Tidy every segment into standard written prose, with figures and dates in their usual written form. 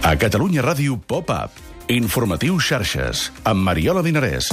A Catalunya Ràdio Pop-Up. Informatiu Xarxes, amb Mariola Dinarès.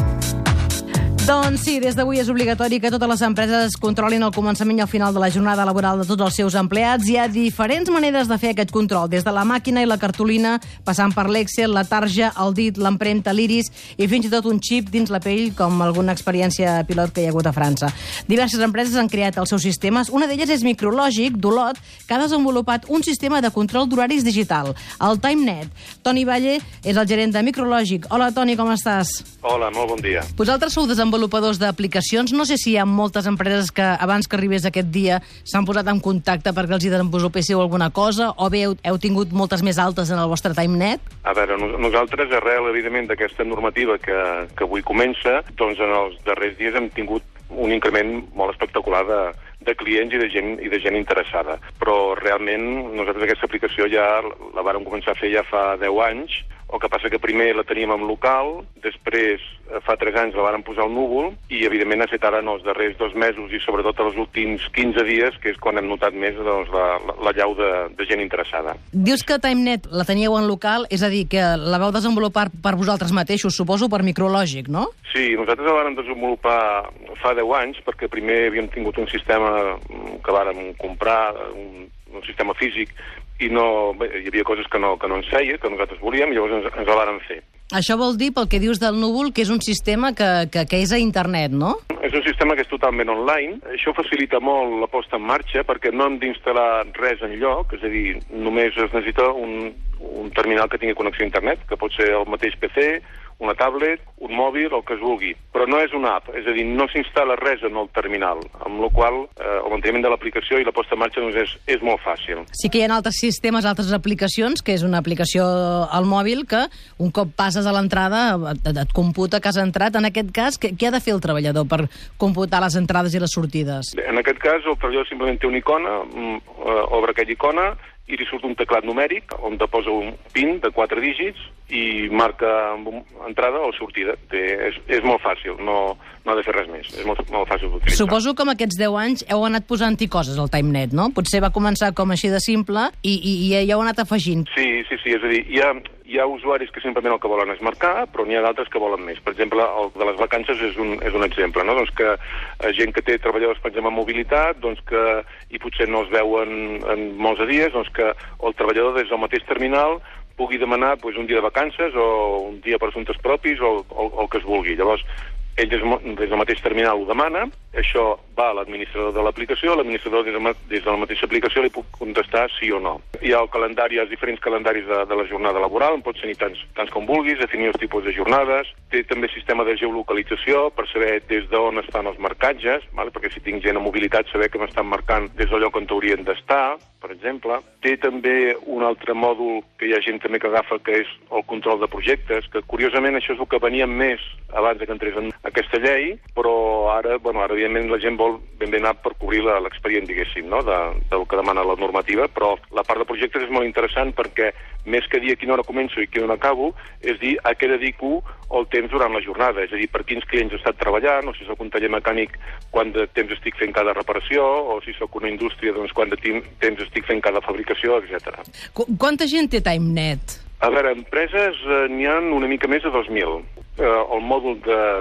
Doncs sí, des d'avui és obligatori que totes les empreses controlin el començament i el final de la jornada laboral de tots els seus empleats. Hi ha diferents maneres de fer aquest control, des de la màquina i la cartolina, passant per l'Excel, la tarja, el dit, l'empremta, l'iris i fins i tot un xip dins la pell, com alguna experiència pilot que hi ha hagut a França. Diverses empreses han creat els seus sistemes. Una d'elles és Micrològic, d'Olot, que ha desenvolupat un sistema de control d'horaris digital, el TimeNet. Toni Valle és el gerent de Micrològic. Hola, Toni, com estàs? Hola, molt bon dia. Vosaltres sou desenvolupadors d'aplicacions. No sé si hi ha moltes empreses que abans que arribés aquest dia s'han posat en contacte perquè els hi desenvolupéssiu alguna cosa, o bé heu tingut moltes més altes en el vostre TimeNet? A veure, nosaltres, arrel, evidentment, d'aquesta normativa que avui comença, doncs en els darrers dies hem tingut un increment molt espectacular de clients i de gent interessada. Però realment nosaltres aquesta aplicació ja la vàrem començar a fer ja fa 10 anys, el que passa que primer la teníem en local, després fa 3 anys la vàrem posar al núvol i evidentment ha estat ara en els darrers 2 mesos i sobretot els últims 15 dies, que és quan hem notat més doncs, la llau de gent interessada. Dius que TimeNet la teníeu en local, és a dir, que la vau desenvolupar per vosaltres mateixos, suposo, per Micrològic, no? Sí, nosaltres la vàrem desenvolupar fa 10 anys perquè primer havíem tingut un sistema que vàrem comprar, un sistema físic, i hi havia coses que no ens feia, que nosaltres volíem, i llavors ens la vàrem fer. Això vol dir, pel que dius del núvol, que és un sistema que és a internet, no? És un sistema que és totalment online. Això facilita molt la posta en marxa perquè no hem d'instal·lar res enlloc, és a dir, només es necessita un terminal que tingui connexió a internet, que pot ser el mateix PC, una tablet, un mòbil, el que es vulgui. Però no és una app, és a dir, no s'instal·la res en el terminal, amb la qual el manteniment de l'aplicació i la posta en marxa doncs, és molt fàcil. Sí que hi ha altres sistemes, altres aplicacions, que és una aplicació al mòbil que un cop passes a l'entrada et computa que has entrat. En aquest cas, què ha de fer el treballador per computar les entrades i les sortides? En aquest cas, el treballador simplement té una icona, obre aquella icona, i li surt un teclat numèric on te posa un PIN de 4 dígits i marca entrada o sortida. És molt fàcil, no ha de fer res més. És molt fàcil d'utilitzar. Suposo que amb aquests 10 anys heu anat posant-hi coses al TimeNet, no? Potser va començar com així de simple i ja heu anat afegint. Sí, és a dir, hi ha usuaris que simplement el que volen és marcar, però n'hi ha d'altres que volen més. Per exemple, el de les vacances és un exemple, no? Doncs que gent que té treballadors, per exemple, en mobilitat, doncs que i potser no es veuen en molts de dies, doncs que el treballador des del mateix terminal pugui demanar un dia de vacances o un dia per assumptes propis o el que es vulgui. Llavors, ell des del mateix terminal ho demana, això va a l'administrador de l'aplicació, l'administrador des de la mateixa aplicació li puc contestar sí o no. Hi ha el calendari, els diferents calendaris de la jornada laboral, en pots tenir tants com vulguis, definir els tipus de jornades, té també sistema de geolocalització per saber des d'on estan els marcatges, perquè si tinc gent a mobilitat saber que m'estan marcant des del lloc on haurien d'estar, per exemple. Té també un altre mòdul que hi ha gent també que agafa, que és el control de projectes, que curiosament això és el que venia més abans que entrés en aquesta llei, però ara evidentment la gent vol ben bé anar per cobrir l'expedient, diguéssim, no? del que demana la normativa, però la part de projectes és molt interessant perquè més que dir a quina hora començo i a quina hora acabo, és dir a què dedico el temps durant la jornada, és a dir, per quins clients he estat treballant, o si sóc un taller mecànic, quant de temps estic fent cada reparació, o si sóc una indústria, doncs quant de temps estic fent cada fabricació, etc. Quanta gent té TimeNet? A veure, empreses n'hi ha una mica més de 2.000. El mòdul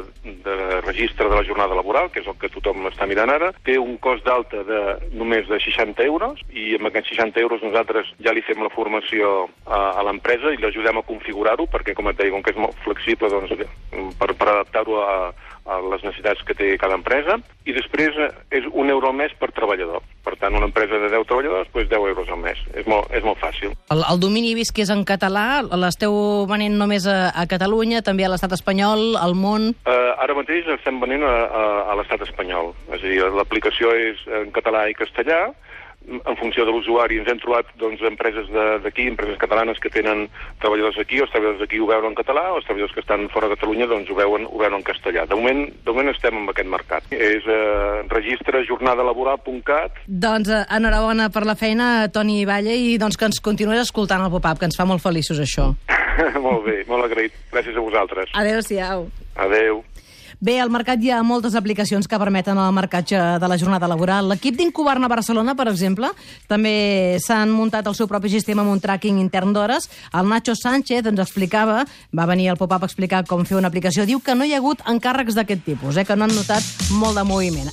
de registre de la jornada laboral, que és el que tothom està mirant ara, té un cost d'alta només de 60 euros i amb aquests 60 euros nosaltres ja li fem la formació a l'empresa i l'ajudem a configurar-ho perquè, com et deia, com que és molt flexible, doncs, per adaptar-ho a les necessitats que té cada empresa, i després és 1 euro al mes per treballador. Per tant, una empresa de 10 treballadors, doncs 10 euros al mes. És molt fàcil. El domini he vist que és en català, l'esteu venent només a Catalunya, també a l'estat espanyol, al món? Ara mateix estem venent a l'estat espanyol. És a dir, l'aplicació és en català i castellà. En funció de l'usuari ens hem trobat empreses d'aquí, empreses catalanes que tenen treballadors aquí, els treballadors d'aquí ho veuen en català, els treballadors que estan fora de Catalunya ho veuen en castellà. De moment estem en aquest mercat. És registrejornadalaboral.cat. Doncs enhorabona per la feina, Toni Valle, i que ens continuïs escoltant el Pop-Up, que ens fa molt feliços això. Molt bé, molt agraït. Gràcies a vosaltres. Adéu-siau. Adéu. Bé, al mercat hi ha moltes aplicacions que permeten el marcatge de la jornada laboral. L'equip d'Incubarna Barcelona, per exemple, també s'han muntat el seu propi sistema amb un tracking intern d'hores. El Nacho Sánchez ens explicava, va venir al pop-up a explicar com fer una aplicació, diu que no hi ha hagut encàrrecs d'aquest tipus, que no han notat molt de moviment.